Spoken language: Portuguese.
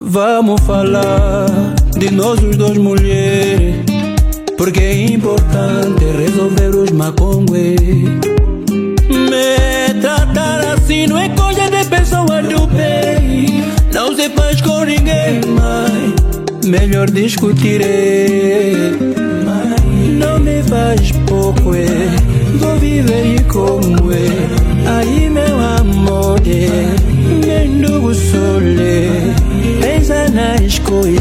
Vamos falar de nós os dois, mulheres, porque é importante resolver os macongues. Me tratar assim não é coisa de pessoa do bem. Não se faz com ninguém, mas melhor discutir. Não me faz pouco, vou viver como é. Aí meu amor, mendigo sole, pensa nas coisas.